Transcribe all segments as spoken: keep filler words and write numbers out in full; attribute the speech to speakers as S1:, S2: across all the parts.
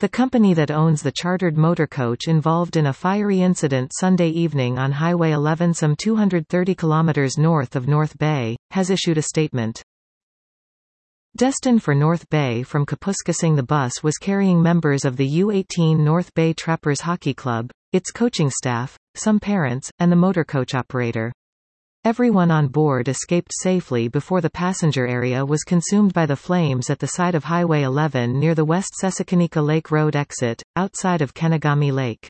S1: The company that owns the chartered motorcoach involved in a fiery incident Sunday evening on Highway eleven some two hundred thirty kilometers north of North Bay, has issued a statement. Destined for North Bay from Kapuskasing, the bus was carrying members of the U eighteen North Bay Trappers Hockey Club, its coaching staff, some parents, and the motorcoach operator. Everyone on board escaped safely before the passenger area was consumed by the flames at the side of Highway eleven near the West Sesakanika Lake Road exit, outside of Kenagami Lake.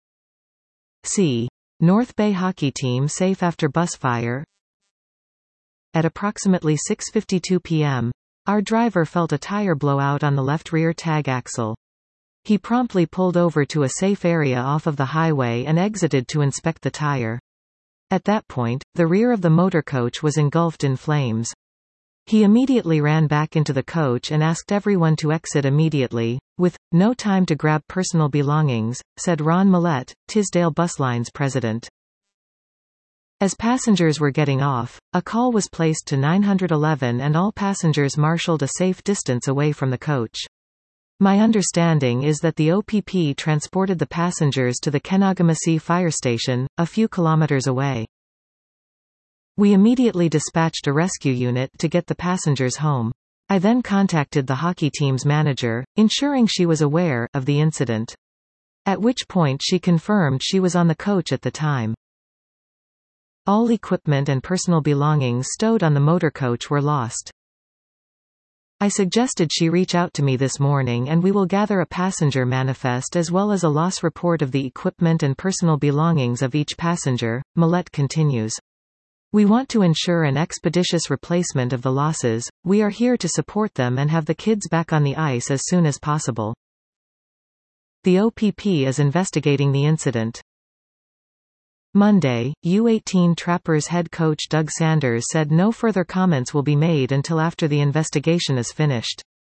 S1: C. North Bay hockey team safe after bus fire. At approximately six fifty-two p m, our driver felt a tire blowout on the left rear tag axle. He promptly pulled over to a safe area off of the highway and exited to inspect the tire. At that point, the rear of the motor coach was engulfed in flames. He immediately ran back into the coach and asked everyone to exit immediately, with no time to grab personal belongings, said Ron Millette, Tisdale Buslines president. As passengers were getting off, a call was placed to nine one one and all passengers marshaled a safe distance away from the coach. My understanding is that the O P P transported the passengers to the Kenagamasi fire station, a few kilometers away. We immediately dispatched a rescue unit to get the passengers home. I then contacted the hockey team's manager, ensuring she was aware of the incident. At which point she confirmed she was on the coach at the time. All equipment and personal belongings stowed on the motorcoach were lost. I suggested she reach out to me this morning and we will gather a passenger manifest as well as a loss report of the equipment and personal belongings of each passenger, Millette continues. We want to ensure an expeditious replacement of the losses. We are here to support them and have the kids back on the ice as soon as possible. The O P P is investigating the incident. Monday, U eighteen Trappers head coach Doug Sanders said no further comments will be made until after the investigation is finished.